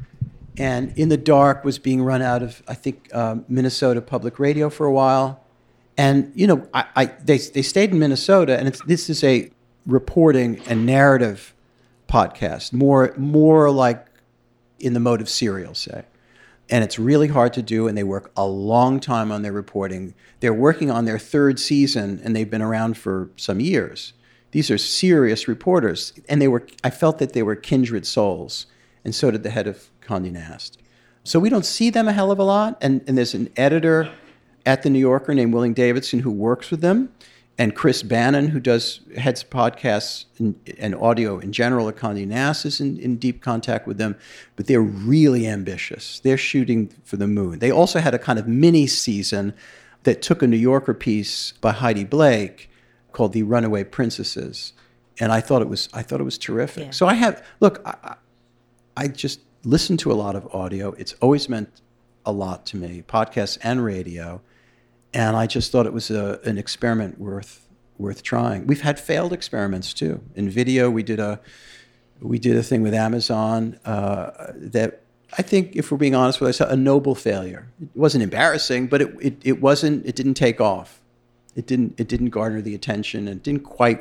And In the Dark was being run out of, I think, um, Minnesota Public Radio for a while. And, you know, I, I they, they stayed in Minnesota, and it's, this is a reporting and narrative podcast, more, more like in the mode of Serial, say. And it's really hard to do, and they work a long time on their reporting. They're working on their third season, and they've been around for some years. These are serious reporters, and they were. I felt that they were kindred souls, and so did the head of Condé Nast. So we don't see them a hell of a lot, and, and there's an editor at the New Yorker named Willing Davidson who works with them, and Chris Bannon, who does heads podcasts and, and audio in general at Condé Nast, is in, in deep contact with them. But they're really ambitious. They're shooting for the moon. They also had a kind of mini season that took a New Yorker piece by Heidi Blake called The Runaway Princesses, and I thought it was I thought it was terrific. Yeah. So I have look, I, I just listen to a lot of audio. It's always meant a lot to me, podcasts and radio. And I just thought it was a, an experiment worth worth trying. We've had failed experiments too. In video, we did a we did a thing with Amazon uh, that I think, if we're being honest with ourselves, a noble failure. It wasn't embarrassing, but it, it it wasn't. It didn't take off. It didn't it didn't garner the attention. It didn't quite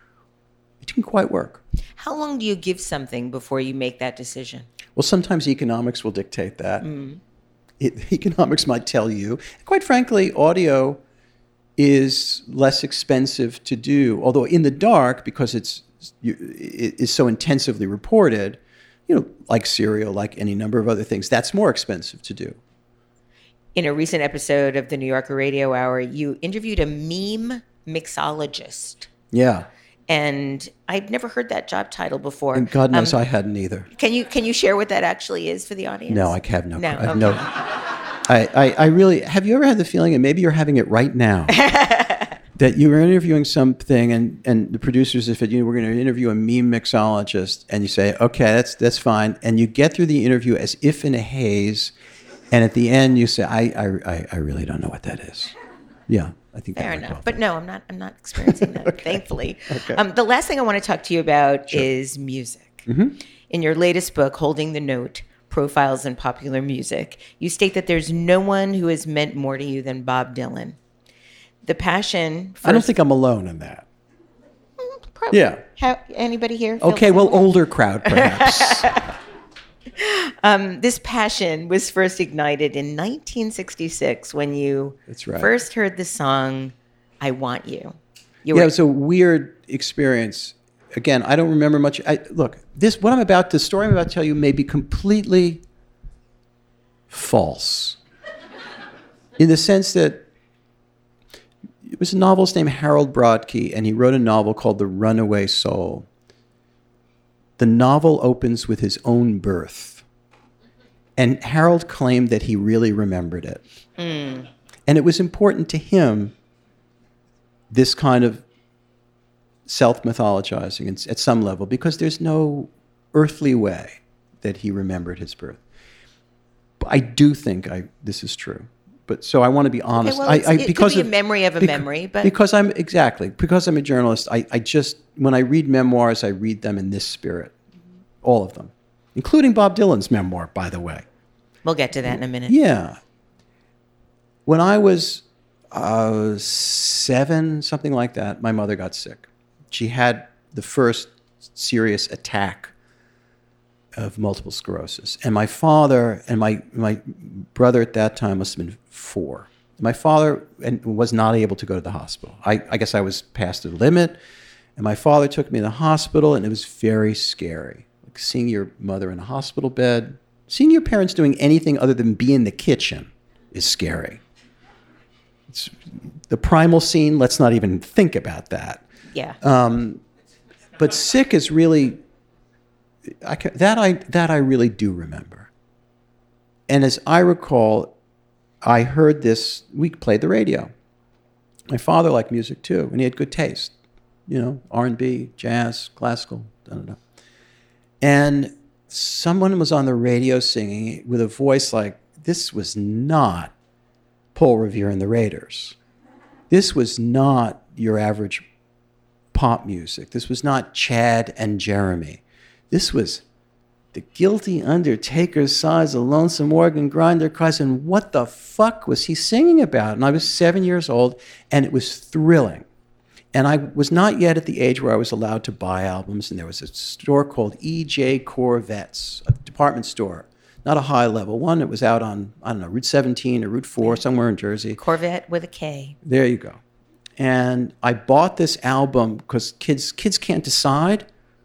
it didn't quite work. How long do you give something before you make that decision? Well, sometimes economics will dictate that. Mm. It, economics might tell you. Quite frankly, audio is less expensive to do. Although In the Dark, because it's it is so intensively reported, you know, like Serial, like any number of other things, that's more expensive to do. In a recent episode of the New Yorker Radio Hour, you interviewed a meme mixologist. Yeah. And I've never heard that job title before. And God knows um, I hadn't either. Can you can you share what that actually is for the audience? No, I have no. No, I have okay. no. I, I, I really have. You ever had the feeling, and maybe you're having it right now, that you were interviewing something, and, and the producers said, you know, we're going to interview a meme mixologist, and you say, okay, that's that's fine, and you get through the interview as if in a haze, and at the end you say, I I I really don't know what that is. Yeah. I think Fair that enough, well. but no, I'm not. I'm not experiencing that, Okay. thankfully. Okay. Um, the last thing I want to talk to you about Sure. is music. Mm-hmm. In your latest book, Holding the Note: Profiles in Popular Music, you state that there's no one who has meant more to you than Bob Dylan. The passion. For I don't think I'm alone in that. Probably. Yeah. How, anybody here? feel Okay, the well, same way? older crowd perhaps. Um, this passion was first ignited in nineteen sixty-six when you That's right. first heard the song "I Want You." You Yeah, were it was a weird experience. Again, I don't remember much. I, look, this what I'm about, the story I'm about to tell you may be completely false, in the sense that it was a novelist named Harold Brodkey, and he wrote a novel called The Runaway Soul. The novel opens with his own birth, and Harold claimed that he really remembered it. Mm. And it was important to him, this kind of self-mythologizing at some level, because there's no earthly way that he remembered his birth. But I do think I this is true. But so I want to be honest. well, I, it's- I, it could because be a of- memory of a bec- memory, but- because I'm exactly because I'm a journalist. I, I just when I read memoirs, I read them in this spirit, all of them, including Bob Dylan's memoir, by the way. We'll get to that in a minute. Yeah. When I was uh, seven, something like that, my mother got sick. She had the first serious attack of multiple sclerosis. And my father and my, my brother at that time must have been four. My father and was not able to go to the hospital. I, I guess I was past the limit. And my father took me to the hospital, and it was very scary. like seeing your mother in a hospital bed, seeing your parents doing anything other than be in the kitchen is scary. It's the primal scene, let's not even think about that. Yeah. Um, but sick is really, I can, that I that I really do remember. And as I recall, I heard this, we played the radio. My father liked music too, and he had good taste. You know, R and B, jazz, classical, da da da. And someone was on the radio singing with a voice like, this was not Paul Revere and the Raiders. This was not your average pop music. This was not Chad and Jeremy. This was the guilty undertaker sighs, a lonesome organ grinder cries, and what the fuck was he singing about? And I was seven years old, and it was thrilling. And I was not yet at the age where I was allowed to buy albums, and there was a store called E J Corvettes, a department store. Not a high-level one. It was out on, I don't know, Route seventeen or Route four, somewhere in Jersey. Corvette with a K. There you go. And I bought this album because kids kids can't decide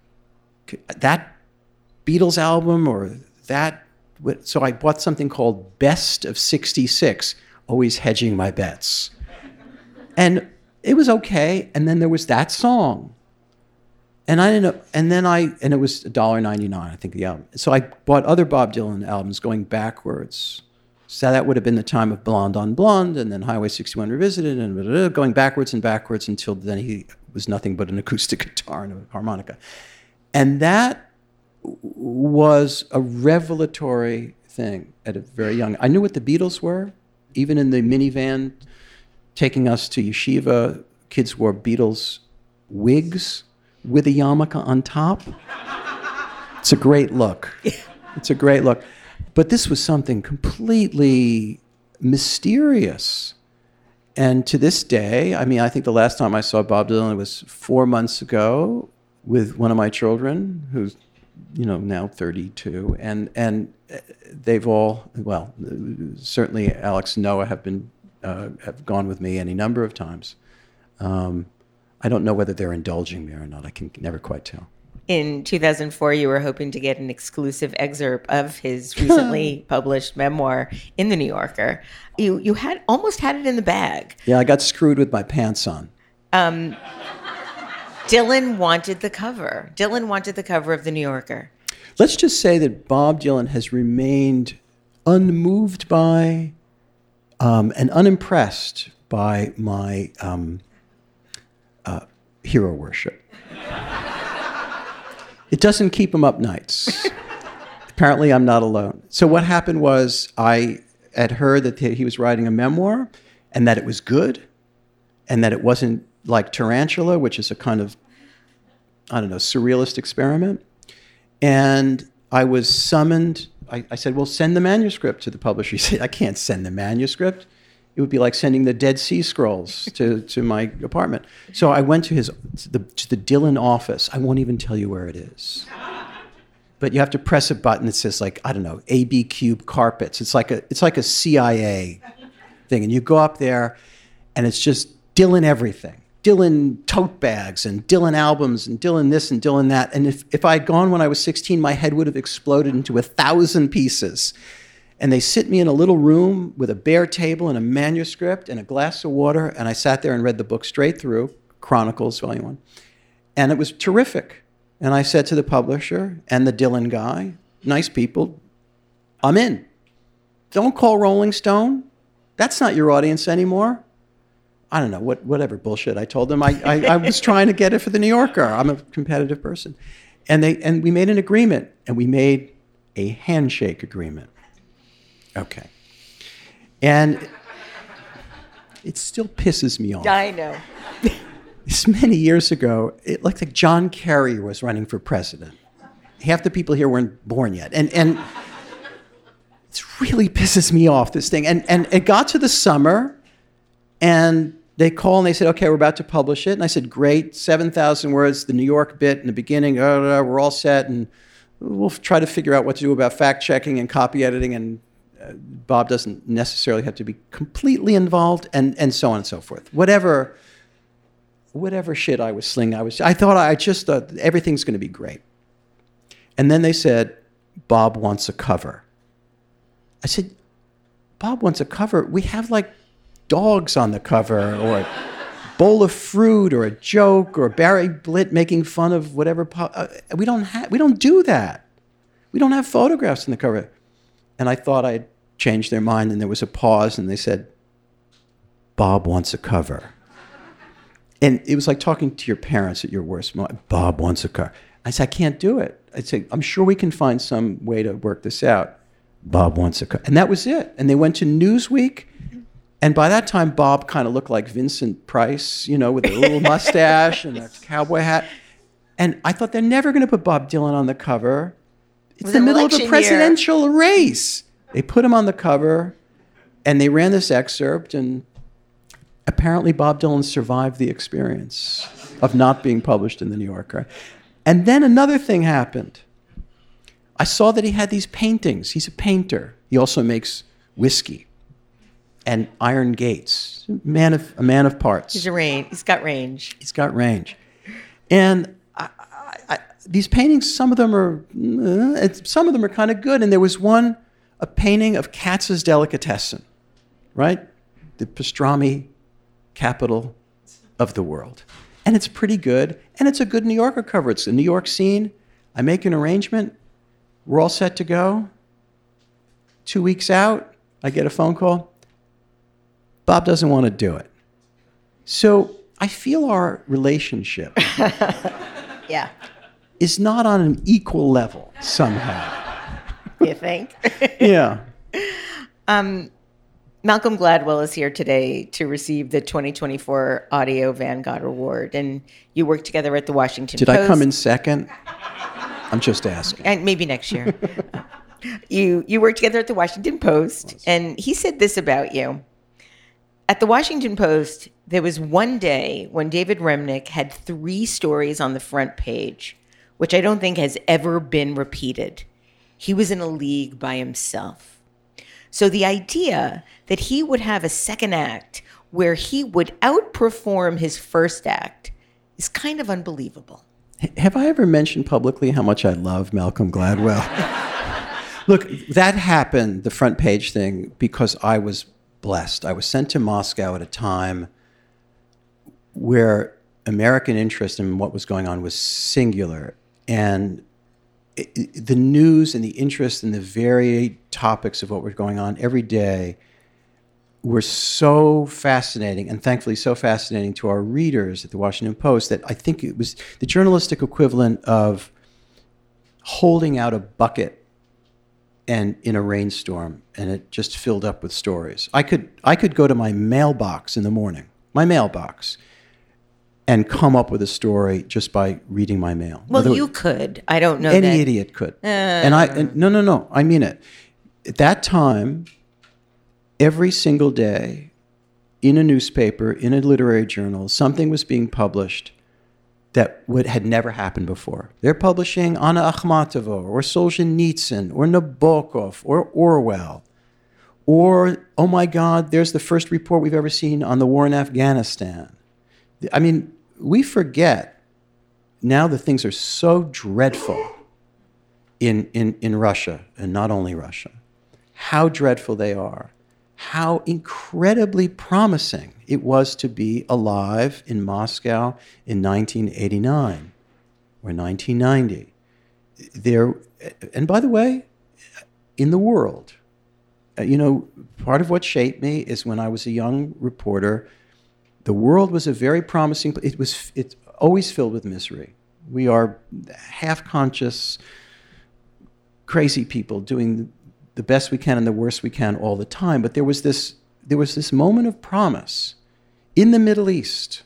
that Beatles album or that. So I bought something called Best of sixty-six, always hedging my bets. And it was okay. And then there was that song. And I didn't know, and then I, and it was one dollar ninety-nine, I think, the album. So I bought other Bob Dylan albums going backwards. So that would have been the time of Blonde on Blonde, and then Highway sixty-one Revisited, and blah, blah, blah, going backwards and backwards until then he was nothing but an acoustic guitar and a harmonica. And that was a revelatory thing at a very young, I knew what the Beatles were, even in the minivan taking us to yeshiva, kids wore Beatles wigs with a yarmulke on top. It's a great look. It's a great look. But this was something completely mysterious. And to this day, I mean, I think the last time I saw Bob Dylan was four months ago with one of my children, who's, you know, now thirty-two. And and they've all, well, certainly Alex and Noah have been, uh, have gone with me any number of times. Um, I don't know whether they're indulging me or not. I can never quite tell. In two thousand four, you were hoping to get an exclusive excerpt of his recently published memoir in The New Yorker. You you had almost had it in the bag. Yeah, I got screwed with my pants on. Um, Dylan wanted the cover. Dylan wanted the cover of The New Yorker. Let's just say that Bob Dylan has remained unmoved by um, and unimpressed by my um, uh, hero worship. It doesn't keep him up nights. Apparently, I'm not alone. So what happened was I had heard that he was writing a memoir and that it was good and that it wasn't like Tarantula, which is a kind of, I don't know, surrealist experiment. And I was summoned. I, I said, well, send the manuscript to the publisher. He said, I can't send the manuscript. It would be like sending the Dead Sea Scrolls to, to my apartment. So I went to his to the, to the Dylan office. I won't even tell you where it is. But you have to press a button that says, like, I don't know, A B Cube Carpets. It's like a it's like a C I A thing. And you go up there, and it's just Dylan everything. Dylan tote bags and Dylan albums and Dylan this and Dylan that. And if, if I had gone when I was sixteen, my head would have exploded into a thousand pieces. And they sit me in a little room with a bare table and a manuscript and a glass of water. And I sat there and read the book straight through, Chronicles, Volume One. And it was terrific. And I said to the publisher and the Dylan guy, nice people, I'm in. Don't call Rolling Stone. That's not your audience anymore. I don't know, what, whatever bullshit I told them. I, I, I was trying to get it for The New Yorker. I'm a competitive person. And they and we made an agreement. And we made a handshake agreement. Okay. And it still pisses me off. I know. This many years ago, it looked like John Kerry was running for president. Half the people here weren't born yet. And and it really pisses me off, this thing. And and it got to the summer, and they called and they said, okay, we're about to publish it. And I said, great, seven thousand words, the New York bit in the beginning, uh, we're all set, and we'll try to figure out what to do about fact-checking and copy editing, and uh, Bob doesn't necessarily have to be completely involved, and, and so on and so forth. Whatever whatever shit I was slinging, I was. I thought, I just thought everything's going to be great. And then they said, Bob wants a cover. I said, Bob wants a cover? We have like dogs on the cover, or a bowl of fruit, or a joke, or Barry Blitt making fun of whatever. Po- uh, we don't have, we don't do that. We don't have photographs on the cover. And I thought I'd changed their mind, and there was a pause, and they said, Bob wants a cover. And it was like talking to your parents at your worst moment. Bob wants a cover. I said, I can't do it. I said, I'm sure we can find some way to work this out. Bob wants a cover. And that was it. And they went to Newsweek. And by that time, Bob kind of looked like Vincent Price, you know, with a little mustache and a cowboy hat. And I thought they're never going to put Bob Dylan on the cover. It's the middle of a presidential race. They put him on the cover, and they ran this excerpt, and apparently Bob Dylan survived the experience of not being published in the New Yorker. And then another thing happened. I saw that he had these paintings. He's a painter. He also makes whiskey and iron gates. A man of, a man of parts. He's a range. He's got range. He's got range. And I, I, I, these paintings, some of them are, uh, some of them are kind of good. And there was one, a painting of Katz's Delicatessen, right? The pastrami capital of the world. And it's pretty good. And it's a good New Yorker cover. It's a New York scene. I make an arrangement. We're all set to go. Two weeks out, I get a phone call. Bob doesn't want to do it. So I feel our relationship yeah. is not on an equal level somehow. You think? Yeah. Um, Malcolm Gladwell is here today to receive the twenty twenty-four Audio Vanguard Award, and you worked together at the Washington Did Post. I come in second? I'm just asking. And maybe next year. you you worked together at the Washington Post, and he said this about you. At the Washington Post, there was one day when David Remnick had three stories on the front page, which I don't think has ever been repeated. He was in a league by himself. So the idea that he would have a second act where he would outperform his first act is kind of unbelievable. Have I ever mentioned publicly how much I love Malcolm Gladwell? Look, that happened, the front page thing, because I was blessed. I was sent to Moscow at a time where American interest in what was going on was singular. And it, it, the news and the interest in the very topics of what was going on every day were so fascinating, and thankfully so fascinating to our readers at the Washington Post, that I think it was the journalistic equivalent of holding out a bucket and in a rainstorm, and it just filled up with stories. I could I could go to my mailbox in the morning, my mailbox, and come up with a story just by reading my mail. Well, Whether you could. I don't know any that. idiot could. Uh, and I and, no no no. I mean it. At that time, every single day, in a newspaper, in a literary journal, something was being published that would, had never happened before. They're publishing Anna Akhmatova, or Solzhenitsyn, or Nabokov, or Orwell, or, oh my God, there's the first report we've ever seen on the war in Afghanistan. I mean, we forget now that things are so dreadful in, in, in Russia, and not only Russia, how dreadful they are, how incredibly promising it was to be alive in Moscow in nineteen eighty-nine or nineteen ninety. There, and by the way, in the world, you know, part of what shaped me is when I was a young reporter, the world was a very promising, it was it's always filled with misery. We are half-conscious, crazy people doing the best we can and the worst we can all the time. But there was this, there was this moment of promise in the Middle East,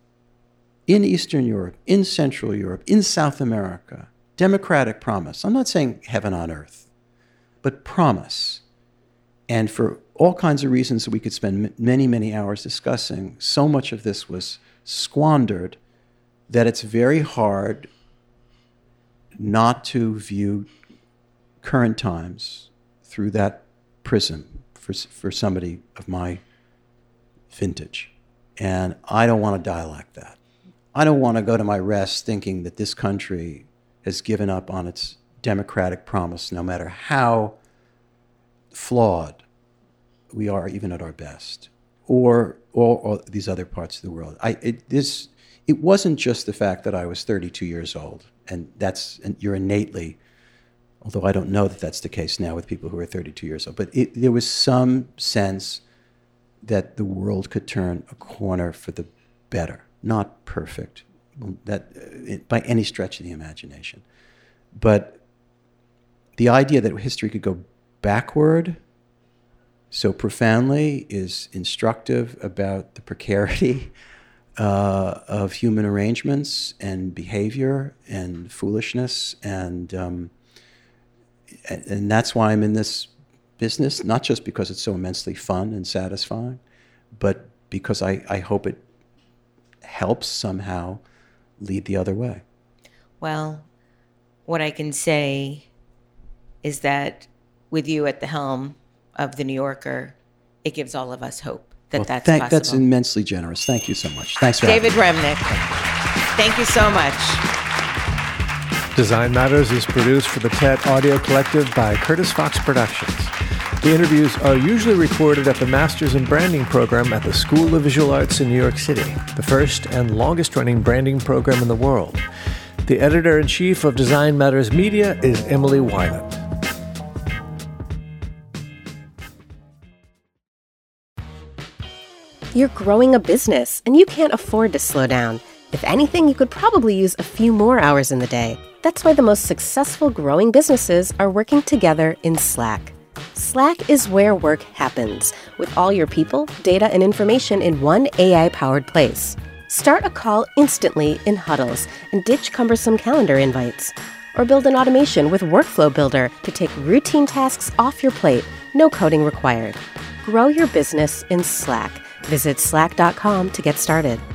in Eastern Europe, in Central Europe, in South America, democratic promise. I'm not saying heaven on earth, but promise. And for all kinds of reasons that we could spend many, many hours discussing, so much of this was squandered that it's very hard not to view current times through that prism for for somebody of my vintage. And I don't want to die like that. I don't want to go to my rest thinking that this country has given up on its democratic promise, no matter how flawed we are, even at our best, or, or, or these other parts of the world. I, it, this, it wasn't just the fact that I was thirty-two years old, and that's, and you're innately, although I don't know that that's the case now with people who are thirty-two years old, but it, there was some sense that the world could turn a corner for the better. Not perfect, that uh, by any stretch of the imagination. But the idea that history could go backward so profoundly is instructive about the precarity uh, of human arrangements and behavior and foolishness. And, um, and, and that's why I'm in this business, not just because it's so immensely fun and satisfying, but because I, I hope it helps somehow lead the other way. Well, what I can say is that with you at the helm of The New Yorker, it gives all of us hope that Well, that's thank, possible. That's immensely generous. Thank you so much. Thanks for David having me. Remnick, thank you so much. Design Matters is produced for the T E D Audio Collective by Curtis Fox Productions. The interviews are usually recorded at the Masters in Branding program at the School of Visual Arts in New York City, the first and longest-running branding program in the world. The editor-in-chief of Design Matters Media is Emily Weiland. You're growing a business, and you can't afford to slow down. If anything, you could probably use a few more hours in the day. That's why the most successful growing businesses are working together in Slack. Slack is where work happens, with all your people, data, and information in one A I-powered place. Start a call instantly in huddles and ditch cumbersome calendar invites. Or build an automation with Workflow Builder to take routine tasks off your plate, no coding required. Grow your business in Slack. Visit slack dot com to get started.